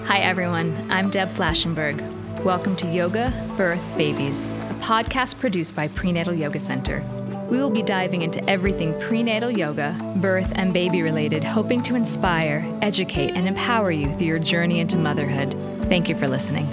Hi, everyone. I'm Deb Flashenberg. Welcome to Yoga, Birth, Babies, a podcast produced by Prenatal Yoga Center. We will be diving into everything prenatal yoga, birth, and baby related, hoping to inspire, educate, and empower you through your journey into motherhood. Thank you for listening.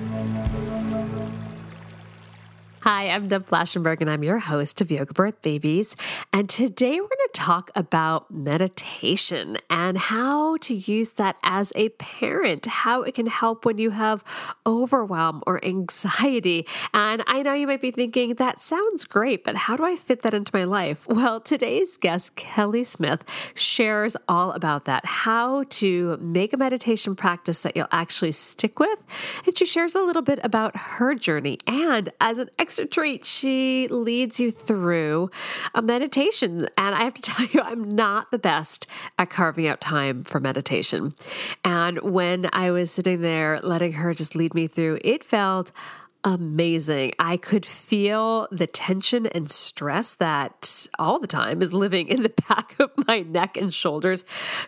Hi, I'm Deb Flashenberg, and I'm your host of Yoga Birth Babies. And today we're going to talk about meditation and how to use that as a parent, how it can help when you have overwhelm or anxiety. And I know you might be thinking, that sounds great, but how do I fit that into my life? Well, today's guest, Kelly Smith, shares all about that, how to make a meditation practice that you'll actually stick with. And she shares a little bit about her journey. And as an extra treat, she leads you through a meditation. And I have to tell you, I'm not the best at carving out time for meditation. And when I was sitting there letting her just lead me through, it felt amazing. I could feel the tension and stress that all the time is living in the back of my neck and shoulders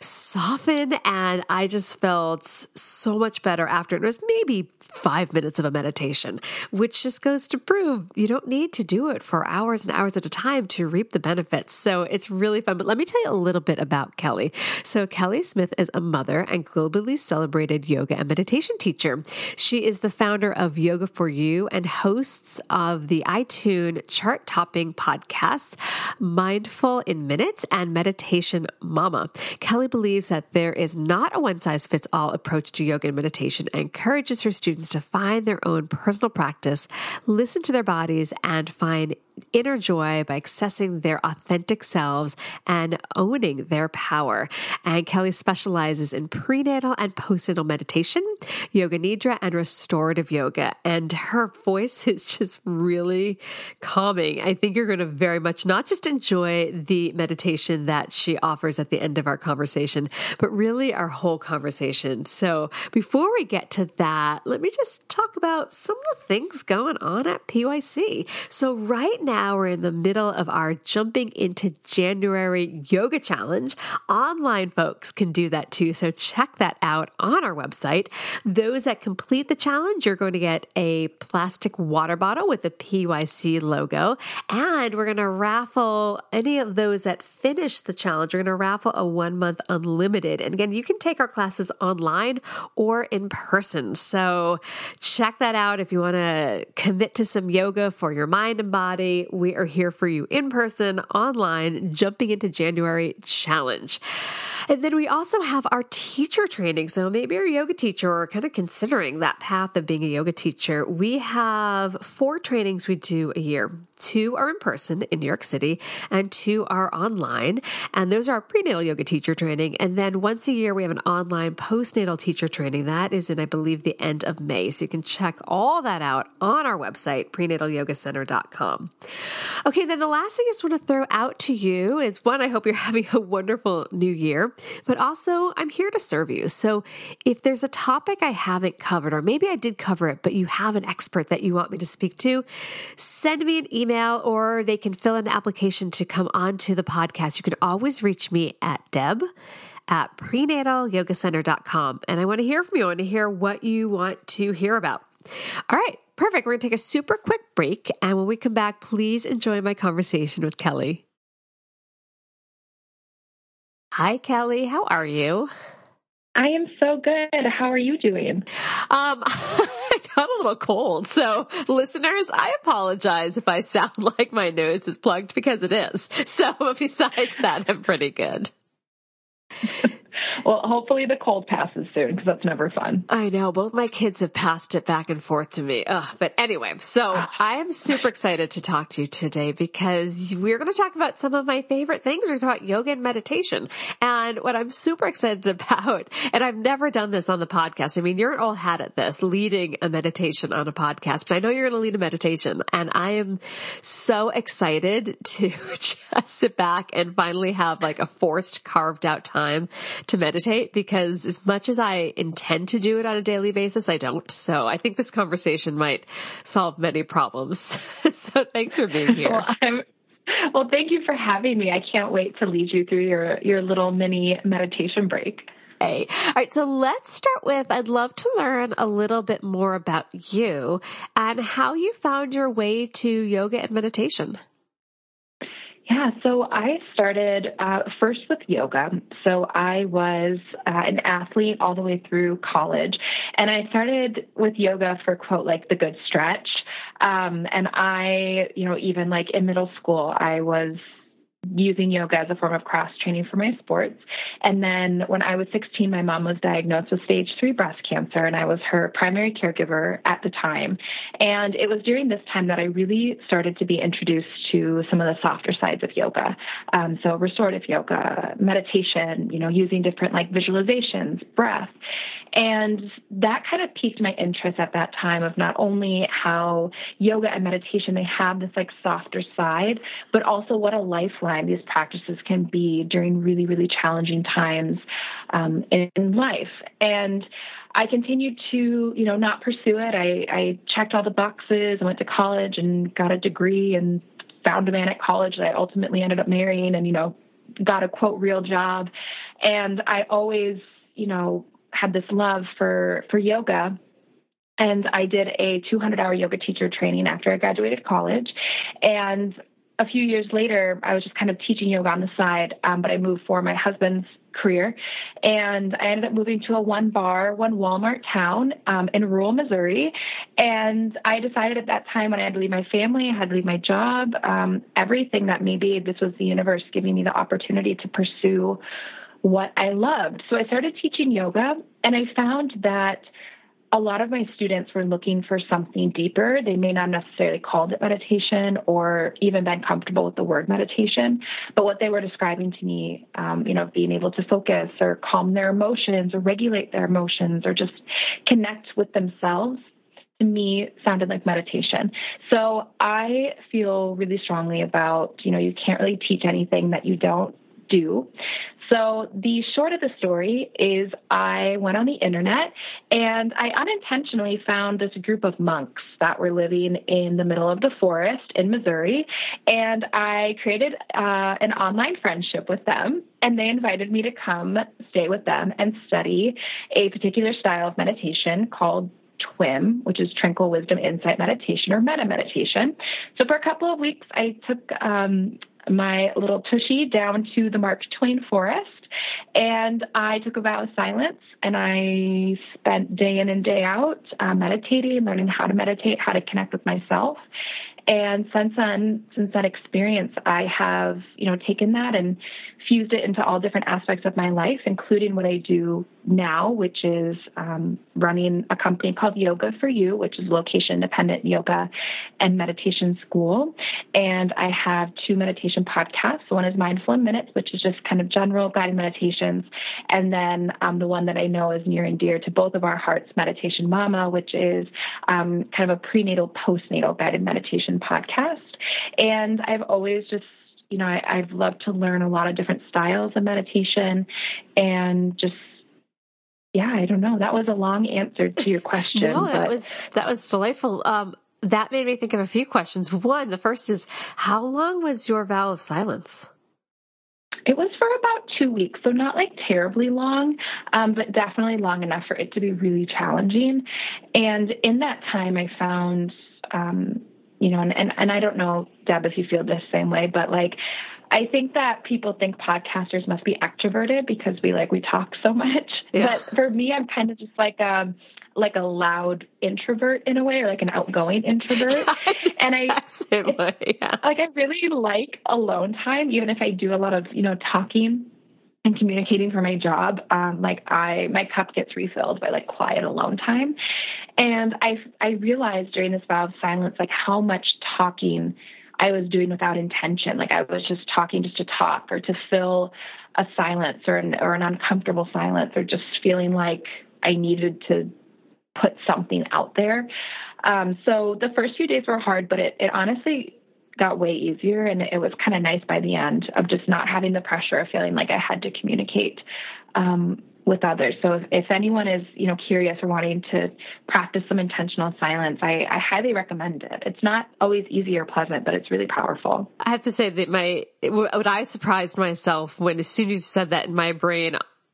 soften. And I just felt so much better after. It was maybe 5 minutes of a meditation, which just goes to prove you don't need to do it for hours and hours at a time to reap the benefits. So it's really fun. But let me tell you a little bit about Kelly. So Kelly Smith is a mother and globally celebrated yoga and meditation teacher. She is the founder of Yoga for You and hosts of the iTunes chart-topping podcasts, Mindful in Minutes and Meditation Mama. Kelly believes that there is not a one-size-fits-all approach to yoga and meditation and encourages her students to find their own personal practice, listen to their bodies, and find inner joy by accessing their authentic selves and owning their power. And Kelly specializes in prenatal and postnatal meditation, yoga nidra, and restorative yoga. And her voice is just really calming. I think you're going to very much not just enjoy the meditation that she offers at the end of our conversation, but really our whole conversation. So before we get to that, let me just talk about some of the things going on at PYC. So right now we're in the middle of our Jumping into January Yoga Challenge. Online folks can do that too, so check that out on our website. Those that complete the challenge, you're going to get a plastic water bottle with the PYC logo, and we're going to raffle any of those that finish the challenge. We're going to raffle a 1-month unlimited. And again, you can take our classes online or in person. So check that out if you want to commit to some yoga for your mind and body. We are here for you in person, online, Jumping into January challenge. And then we also have our teacher training. So maybe you're a yoga teacher or kind of considering that path of being a yoga teacher. We have 4 trainings we do a year. 2 are in person in New York City and 2 are online. And those are our prenatal yoga teacher training. And then once a year, we have an online postnatal teacher training. That is in, I believe, the end of May. So you can check all that out on our website, prenatalyogacenter.com. Okay, then the last thing I just want to throw out to you is, one, I hope you're having a wonderful new year, but also I'm here to serve you. So if there's a topic I haven't covered, or maybe I did cover it, but you have an expert that you want me to speak to, send me an email, or they can fill in an application to come onto the podcast. You can always reach me at deb@prenatalyogacenter.com. And I want to hear from you. I want to hear what you want to hear about. All right. Perfect. We're going to take a super quick break. And when we come back, please enjoy my conversation with Kelly. Hi, Kelly. How are you? I am so good. How are you doing? I got a little cold. So listeners, I apologize if I sound like my nose is plugged, because it is. So besides that, I'm pretty good. Well, hopefully the cold passes soon, because that's never fun. I know. Both my kids have passed it back and forth to me. But anyway, so I am super excited to talk to you today, because we're going to talk about some of my favorite things. We're going to talk about yoga and meditation. And what I'm super excited about, and I've never done this on the podcast. I mean, you're an old hat at this, leading a meditation on a podcast. But I know you're going to lead a meditation. And I am so excited to just sit back and finally have like a forced, carved out time to meditate, because as much as I intend to do it on a daily basis, I don't. So I think this conversation might solve many problems. So thanks for being here. Well, thank you for having me. I can't wait to lead you through your little mini meditation break. Okay. All right. So let's start with, I'd love to learn a little bit more about you and how you found your way to yoga and meditation. Yeah, so I started first with yoga. So I was an athlete all the way through college, and I started with yoga for, quote, like the good stretch. And I, even like in middle school, I was using yoga as a form of cross training for my sports. And then when I was 16, my mom was diagnosed with stage 3 breast cancer, and I was her primary caregiver at the time. And it was during this time that I really started to be introduced to some of the softer sides of yoga. So restorative yoga, meditation, using different like visualizations, breath. And that kind of piqued my interest at that time of not only how yoga and meditation, they have this like softer side, but also what a lifeline these practices can be during really, really challenging times in life. And I continued to, not pursue it. I checked all the boxes. I went to college and got a degree and found a man at college that I ultimately ended up marrying and, got a, quote, real job. And I always, had this love for yoga. And I did a 200-hour yoga teacher training after I graduated college. And a few years later, I was just kind of teaching yoga on the side, but I moved for my husband's career. And I ended up moving to a one Walmart town in rural Missouri. And I decided at that time when I had to leave my family, I had to leave my job, everything, that maybe this was the universe giving me the opportunity to pursue what I loved. So I started teaching yoga, and I found that a lot of my students were looking for something deeper. They may not necessarily called it meditation or even been comfortable with the word meditation, but what they were describing to me, being able to focus or calm their emotions or regulate their emotions or just connect with themselves, to me sounded like meditation. So I feel really strongly about, you can't really teach anything that you don't do. So the short of the story is I went on the internet and I unintentionally found this group of monks that were living in the middle of the forest in Missouri. And I created an online friendship with them, and they invited me to come stay with them and study a particular style of meditation called TWIM, which is Tranquil Wisdom Insight Meditation or Metta Meditation. So for a couple of weeks, I took my little tushy down to the Mark Twain forest, and I took a vow of silence, and I spent day in and day out meditating, learning how to meditate, how to connect with myself. And since that experience, I have, taken that and fused it into all different aspects of my life, including what I do now, which is running a company called Yoga for You, which is location-independent yoga and meditation school. And I have 2 meditation podcasts. One is Mindful in Minutes, which is just kind of general guided meditations. And then the one that I know is near and dear to both of our hearts, Meditation Mama, which is kind of a prenatal, postnatal guided meditation podcast. And I've always just, I've loved to learn a lot of different styles of meditation and just, I don't know. That was a long answer to your question. No, that was delightful. That made me think of a few questions. One, the first is, how long was your vow of silence? It was for about 2 weeks, so not like terribly long, but definitely long enough for it to be really challenging. And in that time, I found, and I don't know, Deb, if you feel the same way, but like, I think that people think podcasters must be extroverted because we talk so much. Yeah. But for me, I'm kind of just like a loud introvert in a way, or like an outgoing introvert. And I really like alone time, even if I do a lot of, talking and communicating for my job. My cup gets refilled by like quiet alone time. And I realized during this vow of silence, like how much talking I was doing without intention. Like I was just talking just to talk or to fill a silence or an uncomfortable silence, or just feeling like I needed to put something out there. So the first few days were hard, but it honestly got way easier. And it was kind of nice by the end of just not having the pressure of feeling like I had to communicate with others. So if anyone is, curious or wanting to practice some intentional silence, I highly recommend it. It's not always easy or pleasant, but it's really powerful. I have to say that what I surprised myself when, as soon as you said that, in my brain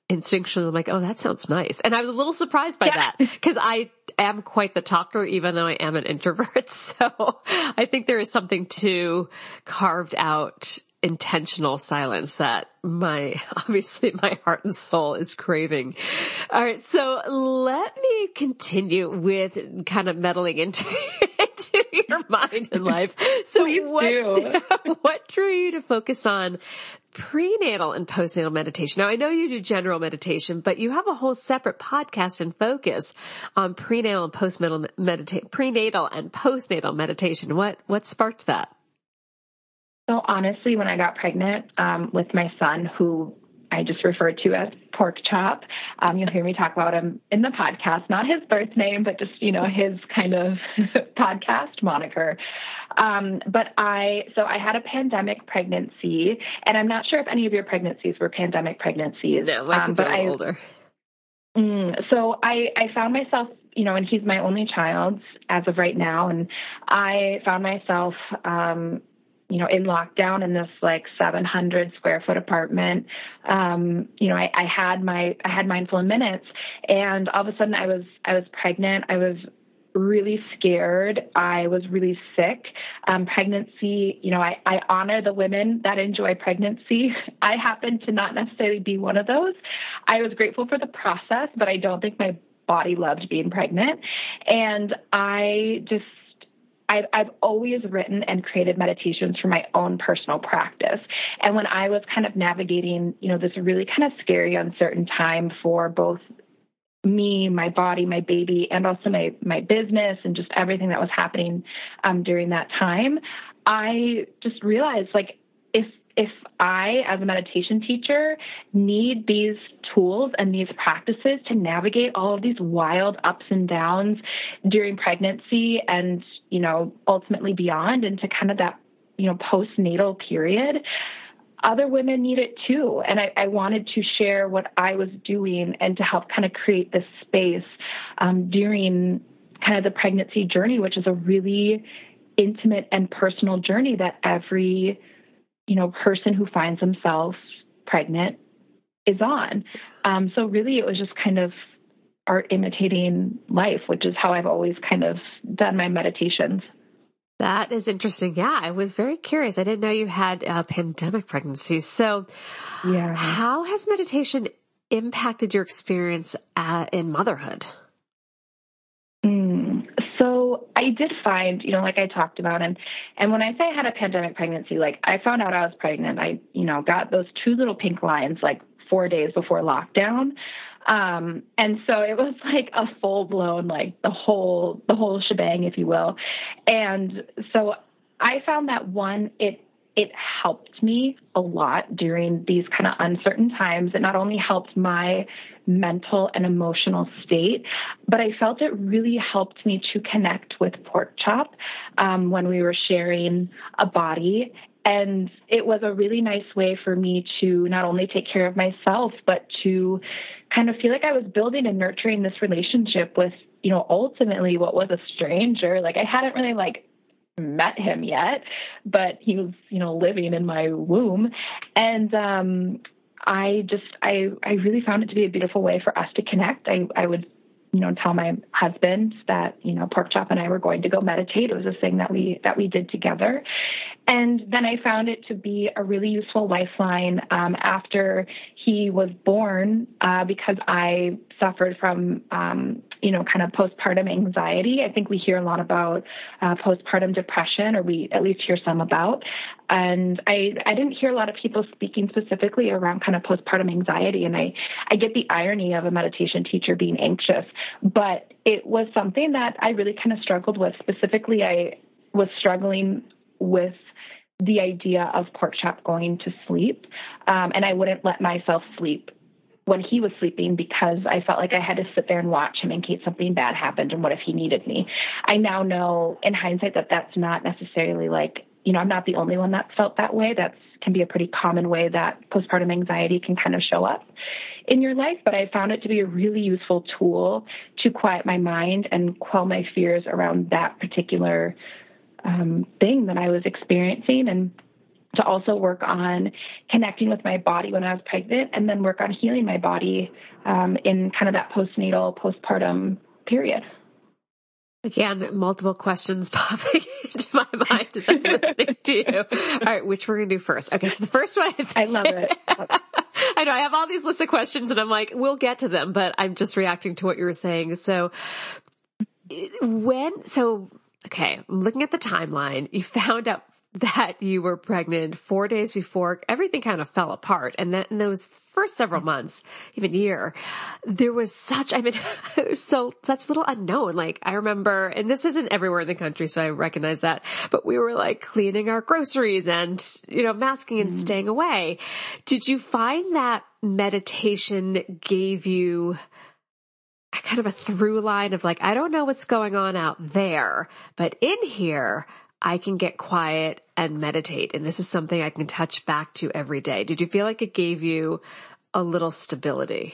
instinctually I'm like, oh, that sounds nice. And I was a little surprised by that because I am quite the talker, even though I am an introvert. So I think there is something to carved out intentional silence that obviously my heart and soul is craving. All right. So let me continue with kind of meddling into your mind and life. So what drew you to focus on prenatal and postnatal meditation? Now I know you do general meditation, but you have a whole separate podcast and focus on prenatal and postnatal meditation. What sparked that? So honestly, when I got pregnant with my son, who I just referred to as Pork Chop, you'll hear me talk about him in the podcast, not his birth name, but just, his kind of podcast moniker. But I had a pandemic pregnancy, and I'm not sure if any of your pregnancies were pandemic pregnancies. No, my kids are older. So I found myself, and he's my only child as of right now. And I found myself, in lockdown in this 700 square foot apartment. I had mindful minutes, and all of a sudden I was pregnant. I was really scared. I was really sick. Pregnancy, I honor the women that enjoy pregnancy. I happen to not necessarily be one of those. I was grateful for the process, but I don't think my body loved being pregnant. And I've always written and created meditations for my own personal practice. And when I was kind of navigating, this really kind of scary, uncertain time for both me, my body, my baby, and also my business and just everything that was happening during that time, I just realized if I, as a meditation teacher, need these tools and these practices to navigate all of these wild ups and downs during pregnancy and, ultimately beyond into kind of that, postnatal period, other women need it too. And I wanted to share what I was doing and to help kind of create this space during kind of the pregnancy journey, which is a really intimate and personal journey that every person who finds themselves pregnant is on. So really it was just kind of art imitating life, which is how I've always kind of done my meditations. That is interesting. Yeah, I was very curious. I didn't know you had pandemic pregnancies. So how has meditation impacted your experience in motherhood? So I did find, like I talked about, and when I say I had a pandemic pregnancy, I found out I was pregnant. I, got those 2 little pink lines 4 days before lockdown. And so it was a full blown, the whole shebang, if you will. And so I found that it helped me a lot during these kind of uncertain times. It not only helped my mental and emotional state, but I felt it really helped me to connect with Pork Chop when we were sharing a body. And it was a really nice way for me to not only take care of myself, but to kind of feel like I was building and nurturing this relationship with, ultimately what was a stranger. I hadn't really met him yet, but he was, living in my womb. And I really found it to be a beautiful way for us to connect. I would, tell my husband that, Pork Chop and I were going to go meditate. It was a thing that we did together. And then I found it to be a really useful lifeline after he was born because I suffered from, kind of postpartum anxiety. I think we hear a lot about postpartum depression, or we at least hear some about. And I didn't hear a lot of people speaking specifically around kind of postpartum anxiety. And I get the irony of a meditation teacher being anxious, but it was something that I really kind of struggled with. Specifically, I was struggling with the idea of Pork Chop going to sleep. And I wouldn't let myself sleep when he was sleeping because I felt like I had to sit there and watch him in case something bad happened. And what if he needed me? I now know in hindsight that that's not necessarily I'm not the only one that felt that way. That can be a pretty common way that postpartum anxiety can kind of show up in your life. But I found it to be a really useful tool to quiet my mind and quell my fears around that particular thing that I was experiencing. And to also work on connecting with my body when I was pregnant, and then work on healing my body in kind of that postpartum period. Again, multiple questions popping into my mind as I'm listening to you. All right, which we're going to do first. Okay, so the first one. I love it. I know I have all these lists of questions and I'm like, we'll get to them, but I'm just reacting to what you were saying. So okay, I'm looking at the timeline. You found out that you were pregnant 4 days before everything kind of fell apart. And then in those first several months, even year, there was such little unknown. Like I remember, and this isn't everywhere in the country, so I recognize that, but we were like cleaning our groceries and, masking and staying away. Did you find that meditation gave you kind of a through line of like, I don't know what's going on out there, but in here, I can get quiet and meditate. And this is something I can touch back to every day. Did you feel like it gave you a little stability?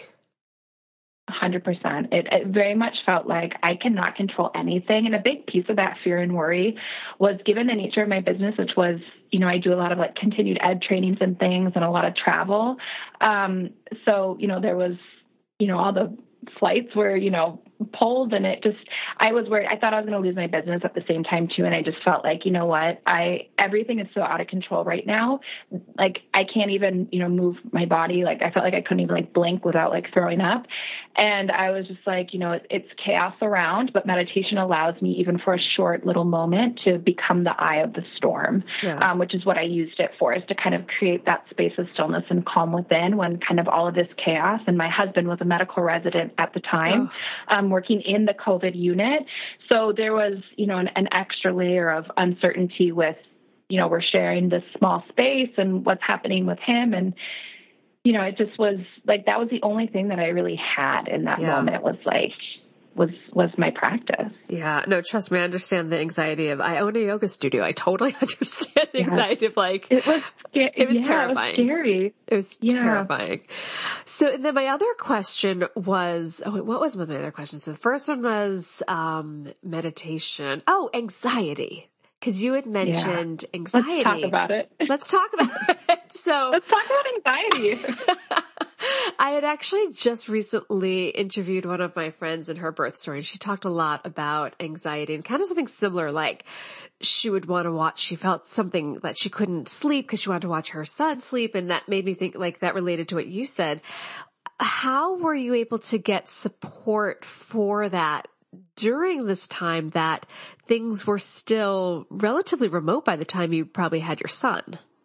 100%. It very much felt like I cannot control anything. And a big piece of that fear and worry was, given the nature of my business, which was, I do a lot of like continued ed trainings and things and a lot of travel. So, there was, all the flights were, pulled, and I was worried. I thought I was going to lose my business at the same time too. And I just felt like, everything is so out of control right now. Like I can't even, move my body. Like I felt like I couldn't even like blink without like throwing up. And I was just like, it's chaos around, but meditation allows me, even for a short little moment, to become the eye of the storm, which is what I used it for, is to kind of create that space of stillness and calm within when kind of all of this chaos. And my husband was a medical resident at the time, working in the COVID unit. So there was, an extra layer of uncertainty with, we're sharing this small space and what's happening with him. And, it just was like, that was the only thing that I really had in that moment, was my practice. Yeah. No, trust me. I understand the anxiety of, I own a yoga studio. I totally understand the anxiety of like, it was terrifying. It was scary. It was terrifying. So, and then my other question was, what was my other question? So the first one was, meditation. Oh, anxiety. Cause you had mentioned anxiety. Let's talk about it. Let's talk about anxiety. I had actually just recently interviewed one of my friends in her birth story, and she talked a lot about anxiety and kind of something similar. Like she would want to watch, she felt something that she couldn't sleep because she wanted to watch her son sleep. And that made me think like that related to what you said. How were you able to get support for that during this time that things were still relatively remote by the time you probably had your son?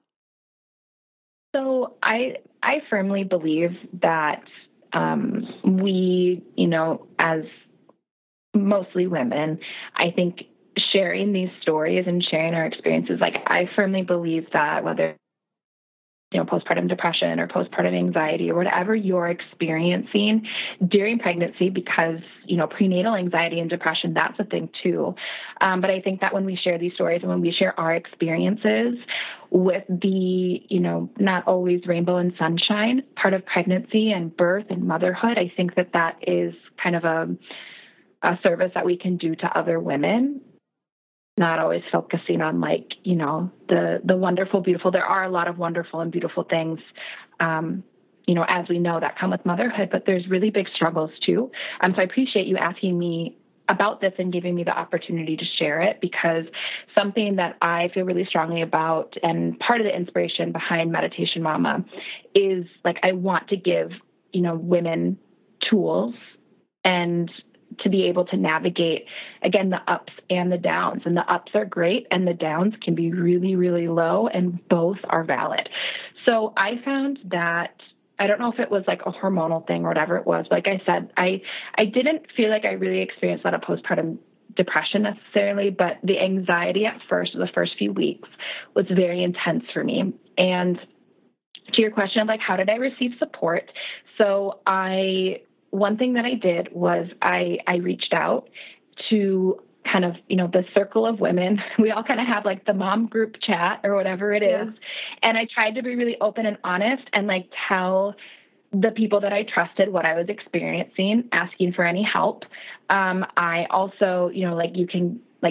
So I firmly believe that we, as mostly women, I think sharing these stories and sharing our experiences, like I firmly believe that whether postpartum depression or postpartum anxiety or whatever you're experiencing during pregnancy, because, prenatal anxiety and depression, that's a thing too. But I think that when we share these stories and when we share our experiences with the, not always rainbow and sunshine part of pregnancy and birth and motherhood, I think that is kind of a service that we can do to other women. Not always focusing on like, the wonderful, beautiful. There are a lot of wonderful and beautiful things, as we know, that come with motherhood, but there's really big struggles too. So I appreciate you asking me about this and giving me the opportunity to share it, because something that I feel really strongly about, and part of the inspiration behind Meditation Mama, is like, I want to give, women tools and to be able to navigate, again, the ups and the downs. And the ups are great and the downs can be really, really low, and both are valid. So I found that, I don't know if it was like a hormonal thing or whatever it was. Like I said, I didn't feel like I really experienced a lot of postpartum depression necessarily, but the anxiety at first, the first few weeks, was very intense for me. And to your question of like, how did I receive support? So one thing that I did was I reached out to kind of, the circle of women. We all kind of have like the mom group chat or whatever it is. And I tried to be really open and honest and like tell the people that I trusted what I was experiencing, asking for any help. I also, like you can like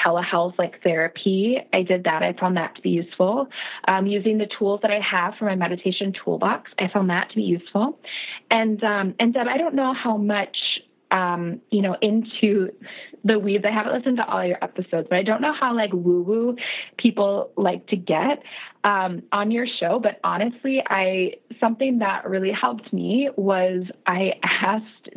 telehealth, like therapy. I did that. I found that to be useful. Using the tools that I have for my meditation toolbox, I found that to be useful. And Deb, I don't know how much, into the weeds. I haven't listened to all your episodes, but I don't know how like woo-woo people like to get on your show. But honestly, something that really helped me was I asked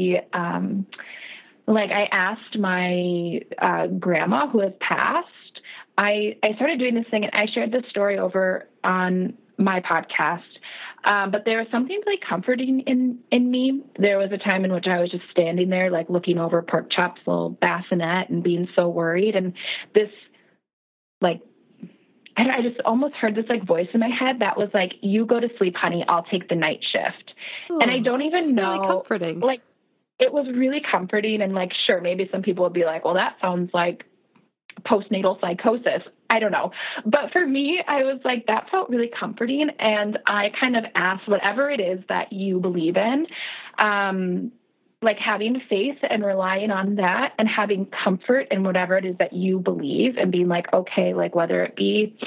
my grandma who has passed. I started doing this thing, and I shared this story over on my podcast. But there was something really comforting in me. There was a time in which I was just standing there, like looking over Pork Chop's little bassinet and being so worried. And this, like, I just almost heard this like voice in my head that was like, "You go to sleep, honey. I'll take the night shift." Oh, and I don't even know. Really comforting. Like, it was really comforting. And like, sure, maybe some people would be like, "Well, that sounds like postnatal psychosis." I don't know. But for me, I was like, that felt really comforting. And I kind of asked whatever it is that you believe in, like having faith and relying on that and having comfort in whatever it is that you believe and being like, okay, like whether it be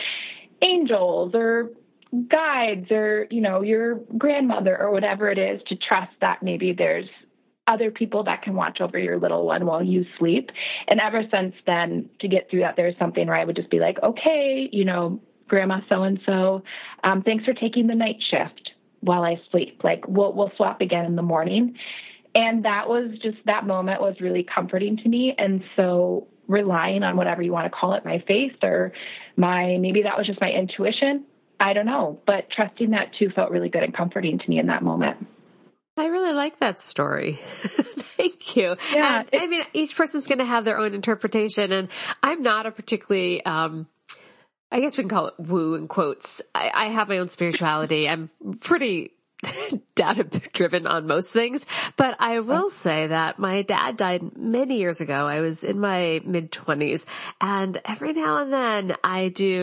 angels or guides or, your grandmother or whatever it is, to trust that maybe there's other people that can watch over your little one while you sleep. And ever since then, to get through that, there's something where I would just be like, okay, Grandma so-and-so, thanks for taking the night shift while I sleep. Like we'll swap again in the morning. And that moment was really comforting to me. And so relying on whatever you want to call it, my faith or maybe that was just my intuition. I don't know, but trusting that too felt really good and comforting to me in that moment. I really like that story. Thank you. Yeah, and, each person's going to have their own interpretation, and I'm not a particularly, I guess we can call it woo in quotes. I have my own spirituality. I'm pretty data driven on most things, but I will say that my dad died many years ago. I was in my mid-20s, and every now and then I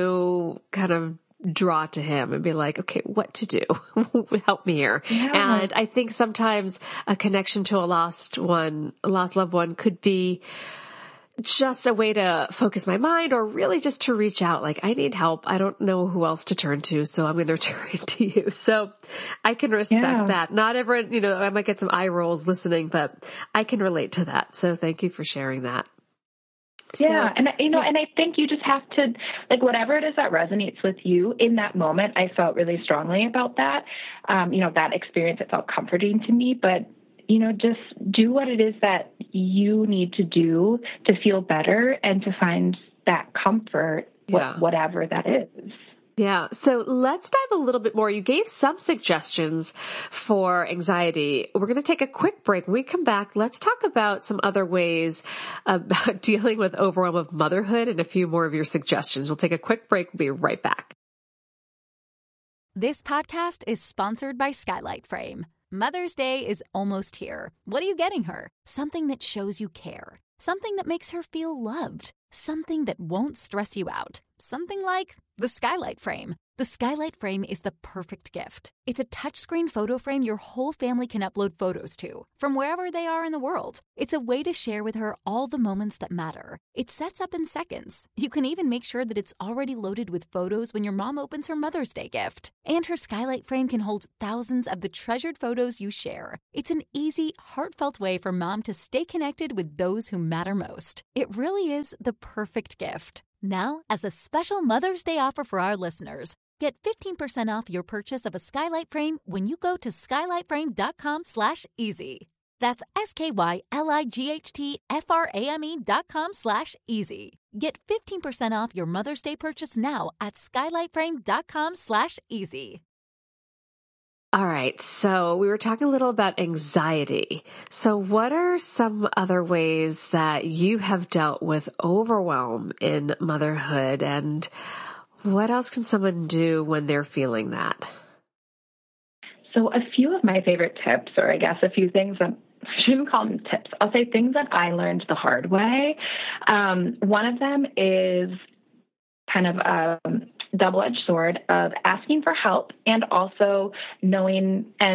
do kind of draw to him and be like, okay, what to do? Help me here. Yeah. And I think sometimes a connection to a lost loved one could be just a way to focus my mind or really just to reach out. Like, I need help. I don't know who else to turn to. So I'm going to turn to you. So I can respect that. Not everyone, I might get some eye rolls listening, but I can relate to that. So thank you for sharing that. Yeah. And I think you just have to, like, whatever it is that resonates with you in that moment. I felt really strongly about that. That experience, it felt comforting to me, but, just do what it is that you need to do to feel better and to find that comfort, whatever that is. Yeah. So let's dive a little bit more. You gave some suggestions for anxiety. We're going to take a quick break. When we come back, let's talk about some other ways about dealing with overwhelm of motherhood and a few more of your suggestions. We'll take a quick break. We'll be right back. This podcast is sponsored by Skylight Frame. Mother's Day is almost here. What are you getting her? Something that shows you care. Something that makes her feel loved. Something that won't stress you out. Something like the Skylight Frame. The Skylight Frame is the perfect gift. It's a touchscreen photo frame your whole family can upload photos to, from wherever they are in the world. It's a way to share with her all the moments that matter. It sets up in seconds. You can even make sure that it's already loaded with photos when your mom opens her Mother's Day gift. And her Skylight Frame can hold thousands of the treasured photos you share. It's an easy, heartfelt way for mom to stay connected with those who matter most. It really is the perfect gift. Now, as a special Mother's Day offer for our listeners, get 15% off your purchase of a Skylight Frame when you go to skylightframe.com/easy. That's SKYLIGHTFRAME.com/easy. Get 15% off your Mother's Day purchase now at skylightframe.com/easy. All right. So we were talking a little about anxiety. So what are some other ways that you have dealt with overwhelm in motherhood, and what else can someone do when they're feeling that? So a few of my favorite tips, or I guess a few things that I shouldn't call them tips. I'll say things that I learned the hard way. One of them is kind of a double-edged sword of asking for help and also knowing and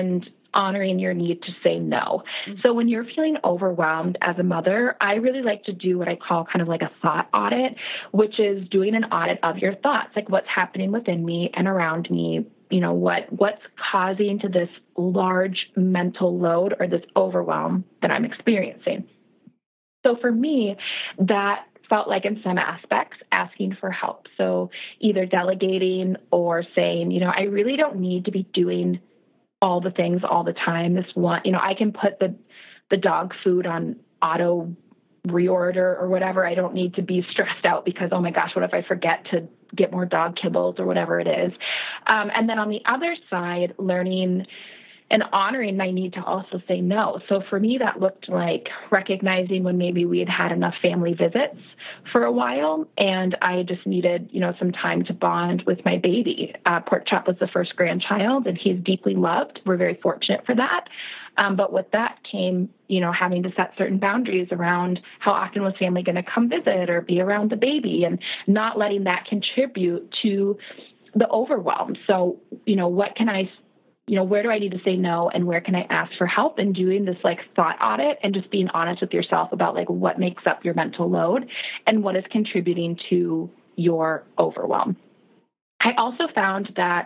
honoring your need to say no. So when you're feeling overwhelmed as a mother, I really like to do what I call kind of like a thought audit, which is doing an audit of your thoughts, like what's happening within me and around me, what's causing to this large mental load or this overwhelm that I'm experiencing. So for me, that felt like in some aspects asking for help. So either delegating or saying, I really don't need to be doing all the things all the time. This one, I can put the dog food on auto reorder or whatever. I don't need to be stressed out because, oh my gosh, what if I forget to get more dog kibbles or whatever it is. And then on the other side, learning and honoring my need to also say no. So for me, that looked like recognizing when maybe we had enough family visits for a while and I just needed, some time to bond with my baby. Pork Chop was the first grandchild and he's deeply loved. We're very fortunate for that. But with that came, having to set certain boundaries around how often was family going to come visit or be around the baby and not letting that contribute to the overwhelm. So, what can I where do I need to say no and where can I ask for help, and doing this like thought audit and just being honest with yourself about like what makes up your mental load and what is contributing to your overwhelm. I also found that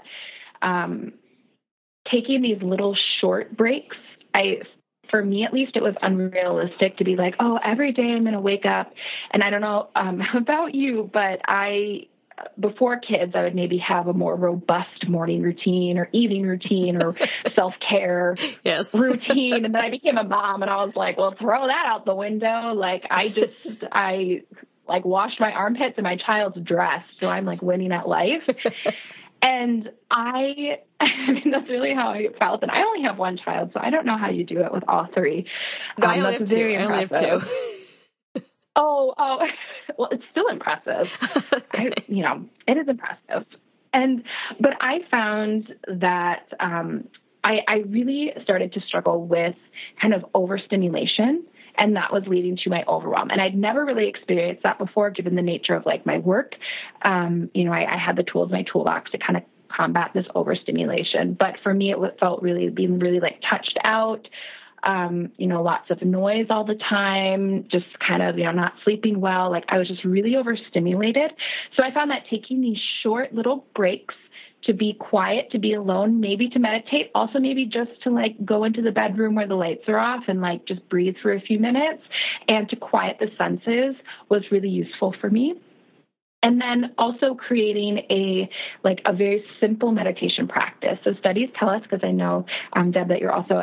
taking these little short breaks, for me at least, it was unrealistic to be like, oh, every day I'm going to wake up. And I don't know about you, but before kids, I would maybe have a more robust morning routine or evening routine or self-care routine. And then I became a mom and I was like, well, throw that out the window. Like I washed my armpits in my child's dress. So I'm like winning at life. And I mean, that's really how I felt. And I only have one child, so I don't know how you do it with all three. I only have two. I only have two. Oh, well, it's still impressive. It is impressive. But I found that I really started to struggle with kind of overstimulation, and that was leading to my overwhelm. And I'd never really experienced that before, given the nature of like my work. I had the tools in my toolbox to kind of combat this overstimulation. But for me, it felt being really like touched out. Lots of noise all the time, just kind of, not sleeping well. Like I was just really overstimulated. So I found that taking these short little breaks to be quiet, to be alone, maybe to meditate, also maybe just to like go into the bedroom where the lights are off and like just breathe for a few minutes and to quiet the senses was really useful for me. And then also creating a very simple meditation practice. So studies tell us, because I know, Deb, that you're also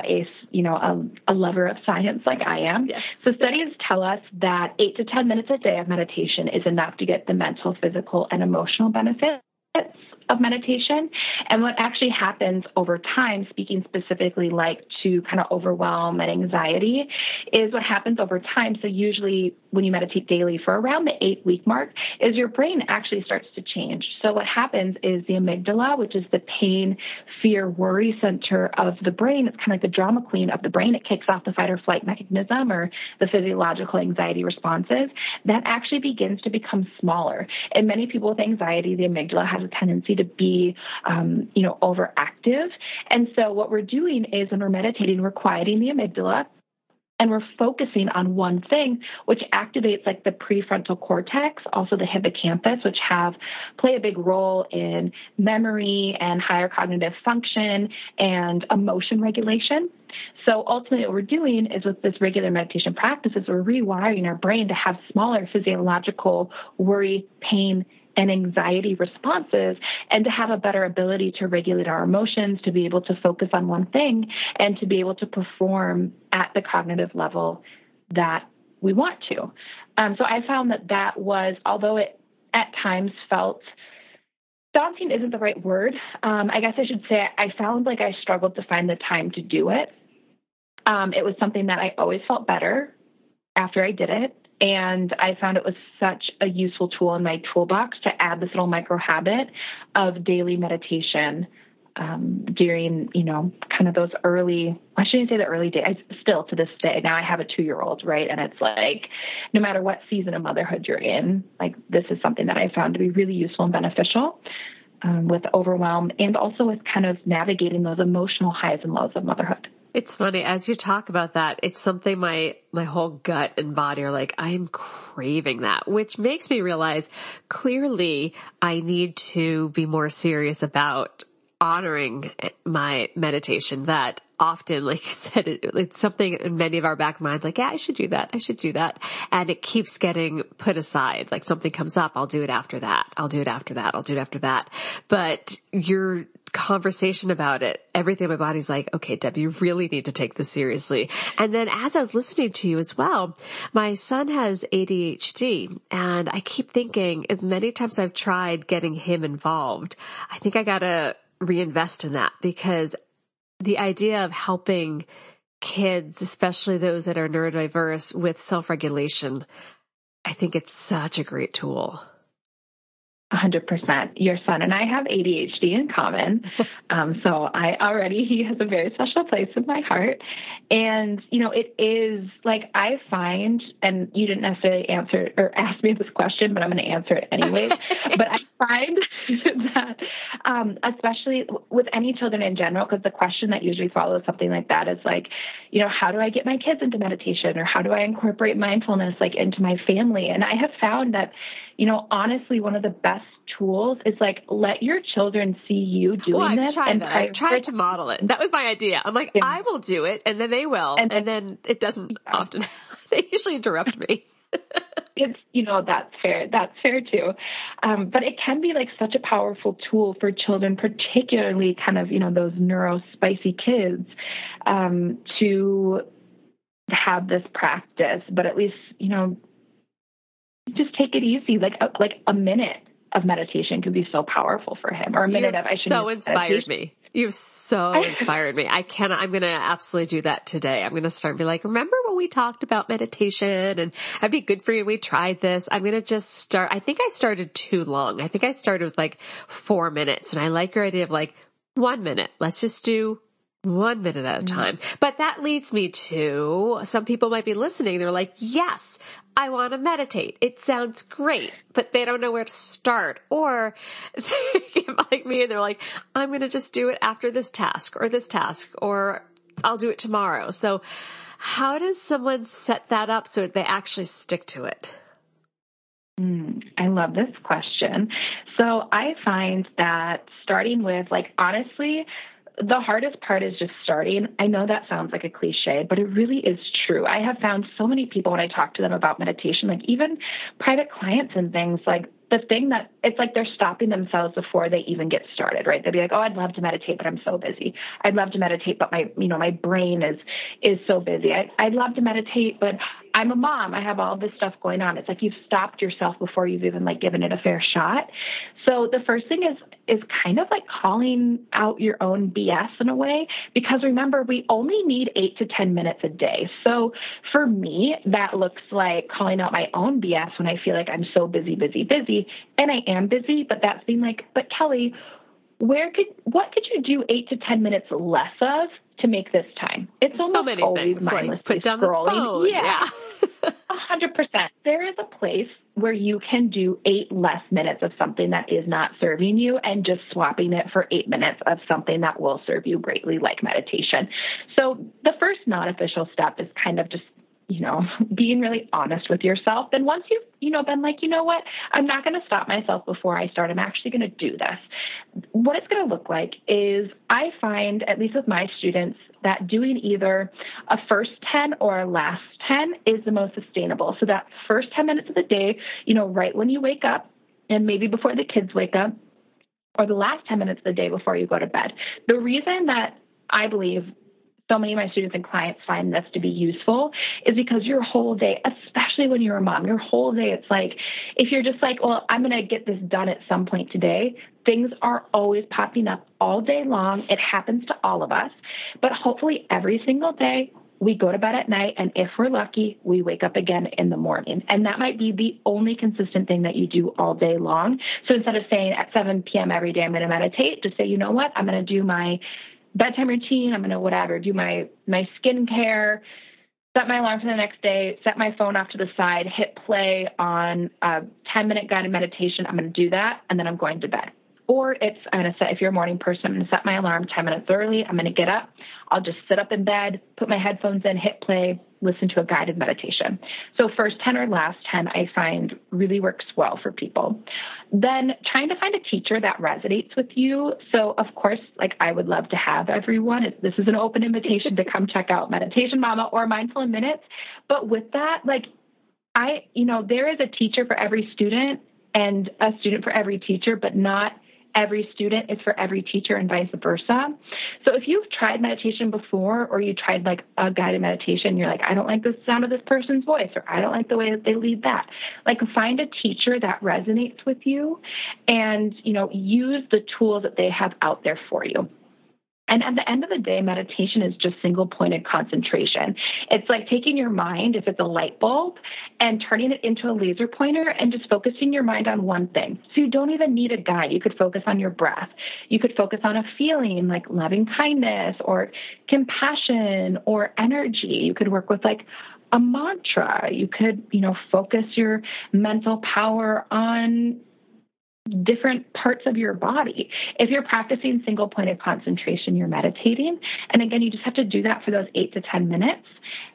a lover of science like I am. Yes. So studies tell us that 8 to 10 minutes a day of meditation is enough to get the mental, physical, and emotional benefits of meditation. And what actually happens over time, speaking specifically like to kind of overwhelm and anxiety, is what happens over time. So usually when you meditate daily for around the 8-week mark, is your brain actually starts to change. So what happens is the amygdala, which is the pain, fear, worry center of the brain, it's kind of like the drama queen of the brain. It kicks off the fight or flight mechanism or the physiological anxiety responses. That actually begins to become smaller. And many people with anxiety, the amygdala has a tendency to be, overactive. And so what we're doing is when we're meditating, we're quieting the amygdala and we're focusing on one thing, which activates like the prefrontal cortex, also the hippocampus, which play a big role in memory and higher cognitive function and emotion regulation. So ultimately what we're doing is with this regular meditation practice is we're rewiring our brain to have smaller physiological worry, pain, and anxiety responses, and to have a better ability to regulate our emotions, to be able to focus on one thing, and to be able to perform at the cognitive level that we want to. So I found that was, although it at times felt daunting isn't the right word. I guess I should say I found like I struggled to find the time to do it. It was something that I always felt better after I did it. And I found it was such a useful tool in my toolbox to add this little micro habit of daily meditation during, kind of those early, I shouldn't say the early days, still to this day. Now I have a 2-year-old, right? And it's like, no matter what season of motherhood you're in, like this is something that I found to be really useful and beneficial. with overwhelm and also with kind of navigating those emotional highs and lows of motherhood. It's funny, as you talk about that, it's something my whole gut and body are like, I'm craving that, which makes me realize clearly I need to be more serious about honoring my meditation. That often, like you said, it's something in many of our back minds, like, yeah, I should do that. I should do that. And it keeps getting put aside. Like something comes up, I'll do it after that. I'll do it after that. I'll do it after that. But your conversation about it, everything in my body's like, okay, Deb, you really need to take this seriously. And then as I was listening to you as well, my son has ADHD, and I keep thinking, as many times I've tried getting him involved, I think I got to reinvest in that, because the idea of helping kids, especially those that are neurodiverse, with self-regulation, I think it's such a great tool. 100%. Your son and I have ADHD in common. So he has a very special place in my heart. And, it is like, I find, and you didn't necessarily answer or ask me this question, but I'm going to answer it anyways. But I find that, especially with any children in general, because the question that usually follows something like that is like, how do I get my kids into meditation, or how do I incorporate mindfulness like into my family? And I have found that, honestly, one of the best tools is like, let your children see you doing this. I've tried to model it. That was my idea. I'm like, I will do it, and then they will. And then it doesn't often. They usually interrupt me. It's, that's fair. That's fair too. But it can be like such a powerful tool for children, particularly kind of, those neurospicy kids, to have this practice, but at least, just take it easy. Like a minute of meditation could be so powerful for him, or a minute of, so inspired me. You've so inspired me. I'm going to absolutely do that today. I'm going to start and be like, remember when we talked about meditation and it'd be good for you? We tried this. I'm going to just start. I think I started too long. I think I started with like 4 minutes, and I like your idea of like 1 minute. Let's just do 1 minute at a time. But that leads me to, some people might be listening. They're like, yes, I want to meditate. It sounds great, but they don't know where to start. Or they get like me and they're like, I'm going to just do it after this task, or I'll do it tomorrow. So how does someone set that up so they actually stick to it? I love this question. So I find that starting with, like, honestly, the hardest part is just starting. I know that sounds like a cliche, but it really is true. I have found so many people when I talk to them about meditation, like even private clients and things, like the thing that it's like they're stopping themselves before they even get started, right? They'll be like, oh, I'd love to meditate, but I'm so busy. I'd love to meditate, but my brain is so busy. I'd love to meditate, but I'm a mom. I have all this stuff going on. It's like you've stopped yourself before you've even like given it a fair shot. So the first thing is kind of like calling out your own BS in a way, because remember, we only need 8 to 10 minutes a day. So for me, that looks like calling out my own BS when I feel like I'm so busy. And I am busy, but that's being like, but Kelly, what could you do 8 to 10 minutes less of to make this time? It's almost so many always things, mindlessly like put down scrolling. The phone. Yeah. 100%. There is a place where you can do 8 less minutes of something that is not serving you and just swapping it for 8 minutes of something that will serve you greatly, like meditation. So the first non-official step is kind of just, being really honest with yourself. Then once you've, been like, you know what, I'm not going to stop myself before I start. I'm actually going to do this. What it's going to look like is, I find, at least with my students, that doing either a first 10 or a last 10 is the most sustainable. So that first 10 minutes of the day, right when you wake up, and maybe before the kids wake up, or the last 10 minutes of the day before you go to bed. The reason that I believe so many of my students and clients find this to be useful is because your whole day, especially when you're a mom, your whole day, it's like, if you're just like, well, I'm going to get this done at some point today, things are always popping up all day long. It happens to all of us, but hopefully every single day we go to bed at night, and if we're lucky, we wake up again in the morning. And that might be the only consistent thing that you do all day long. So instead of saying at 7 p.m. every day, I'm going to meditate, just say, you know what, I'm going to do my bedtime routine. I'm going to do my skincare, set my alarm for the next day, set my phone off to the side, hit play on a 10-minute guided meditation. I'm going to do that, and then I'm going to bed. Or I'm going to set, if you're a morning person, I'm going to set my alarm 10 minutes early. I'm going to get up. I'll just sit up in bed, put my headphones in, hit play, listen to a guided meditation. So first 10 or last 10, I find really works well for people. Then trying to find a teacher that resonates with you. So of course, like I would love to have everyone. This is an open invitation to come check out Meditation Mama or Mindful in Minutes. But with that, like there is a teacher for every student and a student for every teacher, but not every student is for every teacher and vice versa. So if you've tried meditation before, or you tried like a guided meditation, you're like, I don't like the sound of this person's voice, or I don't like the way that they lead that. Like find a teacher that resonates with you and, use the tools that they have out there for you. And at the end of the day, meditation is just single-pointed concentration. It's like taking your mind, if it's a light bulb, and turning it into a laser pointer and just focusing your mind on one thing. So you don't even need a guide. You could focus on your breath. You could focus on a feeling like loving kindness or compassion or energy. You could work with like a mantra. You could, focus your mental power on different parts of your body. If you're practicing single pointed concentration, you're meditating. And again, you just have to do that for those 8 to 10 minutes.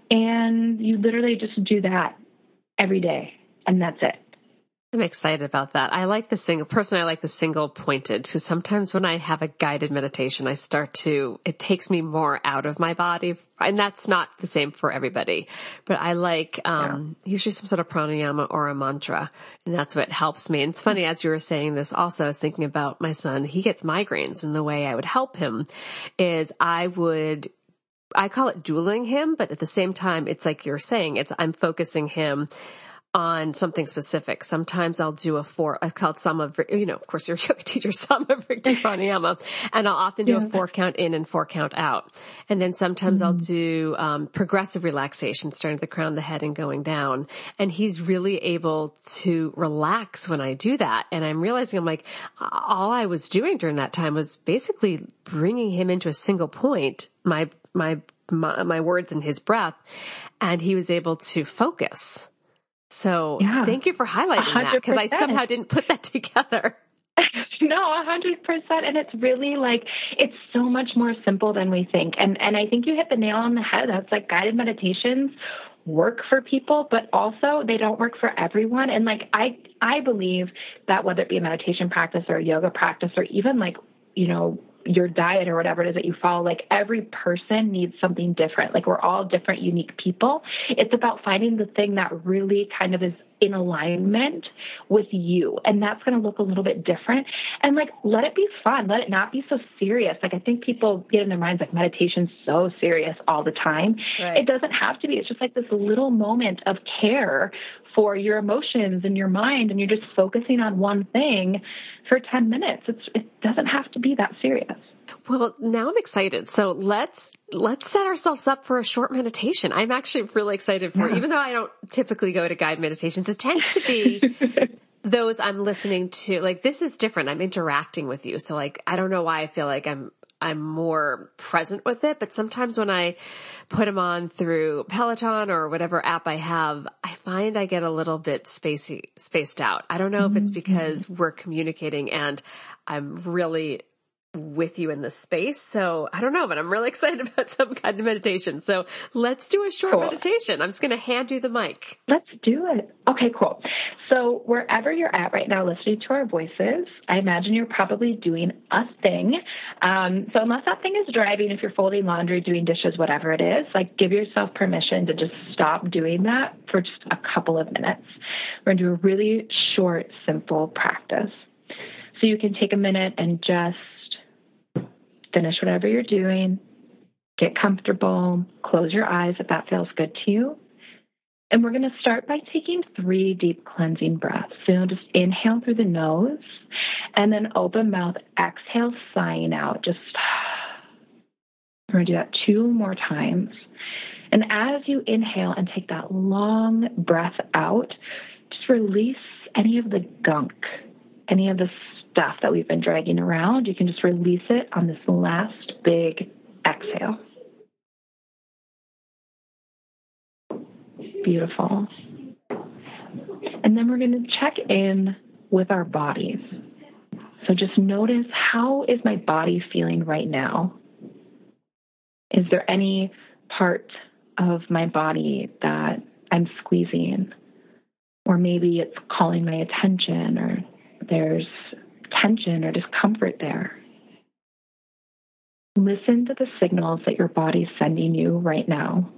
And you literally just do that every day. And that's it. I'm excited about that. I like the single pointed, because sometimes when I have a guided meditation, it takes me more out of my body, and that's not the same for everybody, but I like, usually some sort of pranayama or a mantra, and that's what helps me. And it's funny, as you were saying this also, I was thinking about my son. He gets migraines, and the way I would help him is I call it dueling him, but at the same time, it's like you're saying, I'm focusing him on something specific. Sometimes I'll do I call it of course, your yoga teacher, Sama-Vriti Pranayama, and I'll often do a 4 count in and 4 count out. And then sometimes I'll do progressive relaxation, starting at the crown of the head and going down. And he's really able to relax when I do that. And I'm realizing, I'm like, all I was doing during that time was basically bringing him into a single point, my words and his breath, and he was able to focus. So thank you for highlighting 100%. That, because I somehow didn't put that together. No, 100%. And it's really like, it's so much more simple than we think. And I think you hit the nail on the head. That's like guided meditations work for people, but also they don't work for everyone. And like, I believe that whether it be a meditation practice or a yoga practice, or even like, your diet or whatever it is that you follow, like every person needs something different. Like we're all different, unique people. It's about finding the thing that really kind of is in alignment with you. And that's going to look a little bit different. And like, let it be fun. Let it not be so serious. Like I think people get in their minds like meditation's so serious all the time. Right. It doesn't have to be. It's just like this little moment of care for your emotions and your mind. And you're just focusing on one thing for 10 minutes. It doesn't have to be that serious. Well, now I'm excited. So let's set ourselves up for a short meditation. I'm actually really excited for it, even though I don't typically go to guided meditations. It tends to be those I'm listening to. Like, this is different. I'm interacting with you. So like, I don't know why I feel like I'm more present with it, but sometimes when I put them on through Peloton or whatever app I have, I find I get a little bit spaced out. I don't know if it's because we're communicating and I'm really with you in the space. So I don't know, but I'm really excited about some kind of meditation. So let's do a short meditation. I'm just going to hand you the mic. Let's do it. Okay, cool. So wherever you're at right now, listening to our voices, I imagine you're probably doing a thing. So unless that thing is driving, if you're folding laundry, doing dishes, whatever it is, like give yourself permission to just stop doing that for just a couple of minutes. We're going to do a really short, simple practice. So you can take a minute and just finish whatever you're doing, get comfortable, close your eyes if that feels good to you. And we're going to start by taking 3 deep cleansing breaths. So just inhale through the nose and then open mouth, exhale, sighing out. Just, we're going to do that 2 more times. And as you inhale and take that long breath out, just release any of the gunk, any of the stuff that we've been dragging around. You can just release it on this last big exhale. Beautiful. And then we're going to check in with our bodies. So just notice, how is my body feeling right now? Is there any part of my body that I'm squeezing? Or maybe it's calling my attention, or there's tension or discomfort there. Listen to the signals that your body's sending you right now.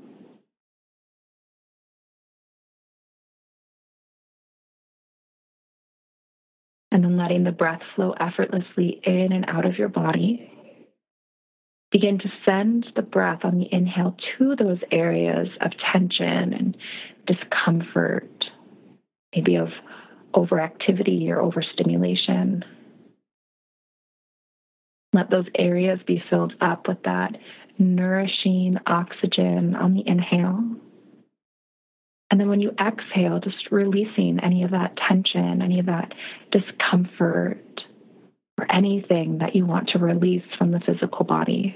And then letting the breath flow effortlessly in and out of your body. Begin to send the breath on the inhale to those areas of tension and discomfort, maybe of overactivity or overstimulation. Let those areas be filled up with that nourishing oxygen on the inhale. And then when you exhale, just releasing any of that tension, any of that discomfort, or anything that you want to release from the physical body.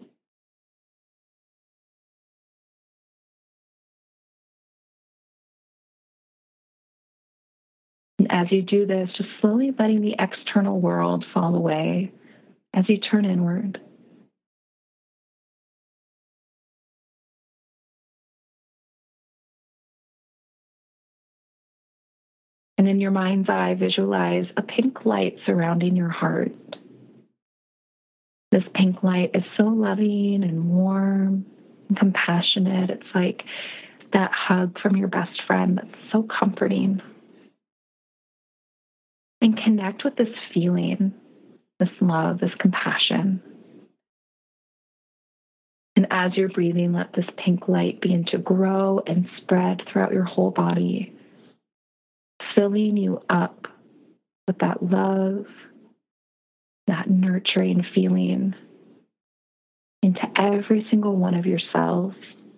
And as you do this, just slowly letting the external world fall away as you turn inward. And in your mind's eye, visualize a pink light surrounding your heart. This pink light is so loving and warm and compassionate. It's like that hug from your best friend that's so comforting. And connect with this feeling, this love, this compassion. And as you're breathing, let this pink light begin to grow and spread throughout your whole body, filling you up with that love, that nurturing feeling into every single one of your cells,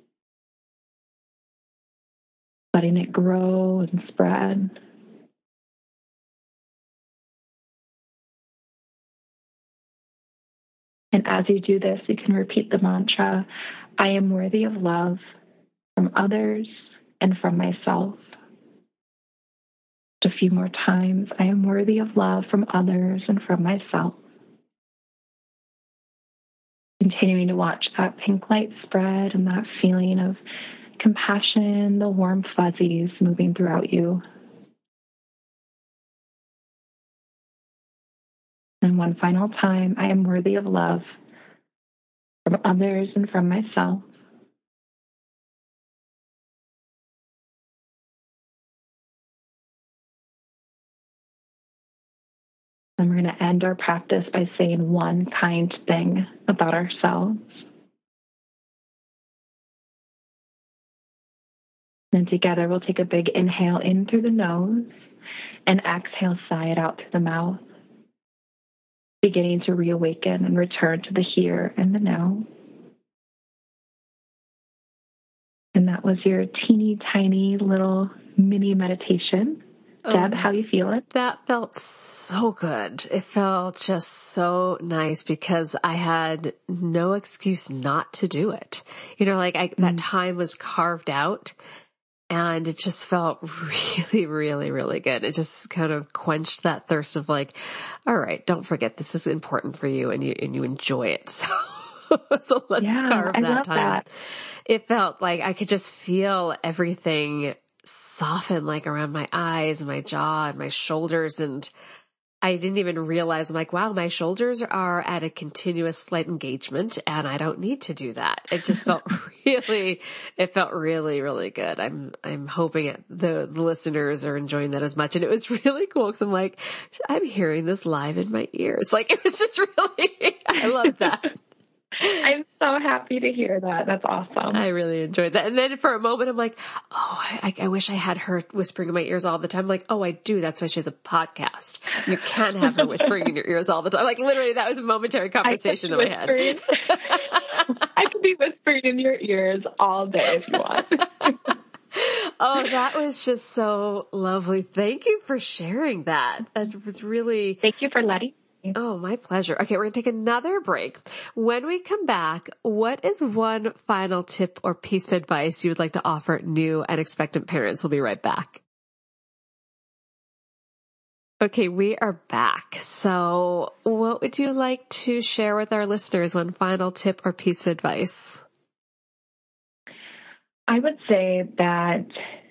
letting it grow and spread. And as you do this, you can repeat the mantra, I am worthy of love from others and from myself. A few more times, I am worthy of love from others and from myself. Continuing to watch that pink light spread and that feeling of compassion, the warm fuzzies moving throughout you. And one final time, I am worthy of love from others and from myself. And we're going to end our practice by saying one kind thing about ourselves. And together we'll take a big inhale in through the nose and exhale, sigh it out through the mouth, beginning to reawaken and return to the here and the now. And that was your teeny tiny little mini meditation. Deb, how you feeling? That felt so good. It felt just so nice because I had no excuse not to do it. You know, like that time was carved out and it just felt really, really, really good. It just kind of quenched that thirst of like, all right, don't forget this is important for you and you enjoy it. So let's carve that time. That. It felt like I could just feel everything soften, like around my eyes and my jaw and my shoulders. And I didn't even realize, I'm like, wow, my shoulders are at a continuous slight engagement and I don't need to do that. It just felt really, really good. I'm hoping the listeners are enjoying that as much. And it was really cool because I'm like, I'm hearing this live in my ears. Like it was just really, I love that. I'm so happy to hear that. That's awesome. I really enjoyed that. And then for a moment, I'm like, oh, I wish I had her whispering in my ears all the time. I'm like, oh, I do. That's why she has a podcast. You can't have her whispering in your ears all the time. Like literally, that was a momentary conversation in my head. I could be whispering in your ears all day if you want. Oh, that was just so lovely. Thank you for sharing that. That was really... Thank you for letting me. Oh, my pleasure. Okay, we're going to take another break. When we come back, what is one final tip or piece of advice you would like to offer new and expectant parents? We'll be right back. Okay, we are back. So what would you like to share with our listeners? One final tip or piece of advice? I would say that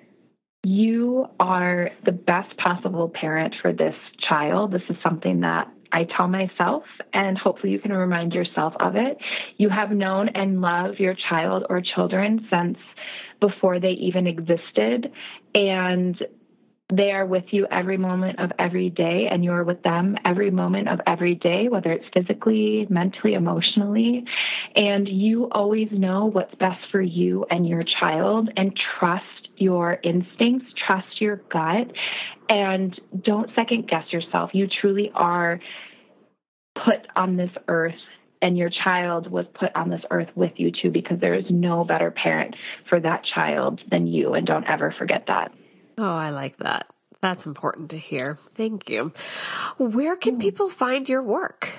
you are the best possible parent for this child. This is something that I tell myself, and hopefully you can remind yourself of it. You have known and loved your child or children since before they even existed, and they are with you every moment of every day, and you're with them every moment of every day, whether it's physically, mentally, emotionally. And you always know what's best for you and your child, and trust your instincts, trust your gut, and don't second guess yourself. You truly are put on this earth, and your child was put on this earth with you too, because there is no better parent for that child than you. And don't ever forget that. Oh, I like that. That's important to hear. Thank you. Where can people find your work?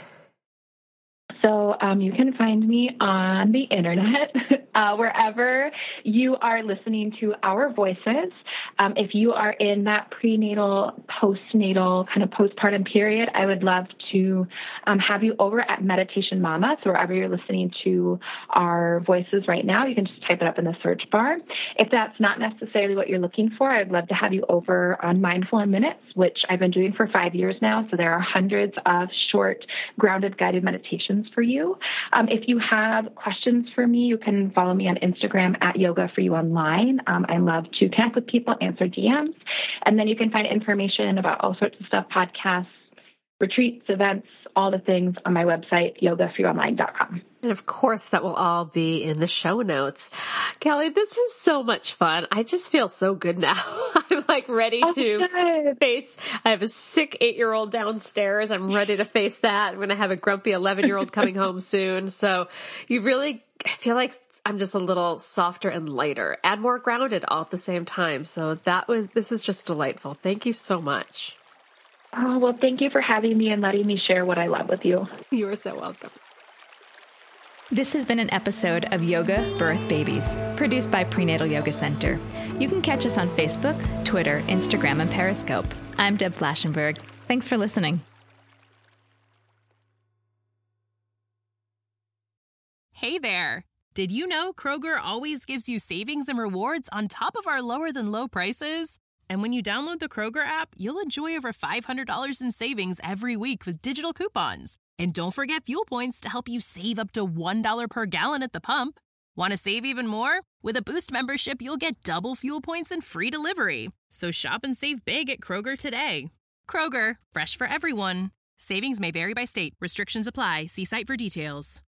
So you can find me on the internet, wherever you are listening to our voices. If you are in that prenatal, postnatal, kind of postpartum period, I would love to have you over at Meditation Mama. So wherever you're listening to our voices right now, you can just type it up in the search bar. If that's not necessarily what you're looking for, I'd love to have you over on Mindful in Minutes, which I've been doing for 5 years now. So there are hundreds of short, grounded, guided meditations for you. If you have questions for me, you can follow me on Instagram at Yoga for You Online. I love to connect with people, answer DMs, and then you can find information about all sorts of stuff, podcasts, retreats, events, all the things on my website, yogaforyouonline.com. And of course, that will all be in the show notes. Kelly, this was so much fun. I just feel so good now. I'm like ready to face, I have a sick 8-year-old downstairs. I'm ready to face that. I'm going to have a grumpy 11-year-old coming home soon. So you really, I feel like I'm just a little softer and lighter and more grounded all at the same time. So this is just delightful. Thank you so much. Oh, well, thank you for having me and letting me share what I love with you. You are so welcome. This has been an episode of Yoga, Birth, Babies, produced by Prenatal Yoga Center. You can catch us on Facebook, Twitter, Instagram, and Periscope. I'm Deb Flaschenberg. Thanks for listening. Hey there. Did you know Kroger always gives you savings and rewards on top of our lower than low prices? And when you download the Kroger app, you'll enjoy over $500 in savings every week with digital coupons. And don't forget fuel points to help you save up to $1 per gallon at the pump. Want to save even more? With a Boost membership, you'll get double fuel points and free delivery. So shop and save big at Kroger today. Kroger, fresh for everyone. Savings may vary by state. Restrictions apply. See site for details.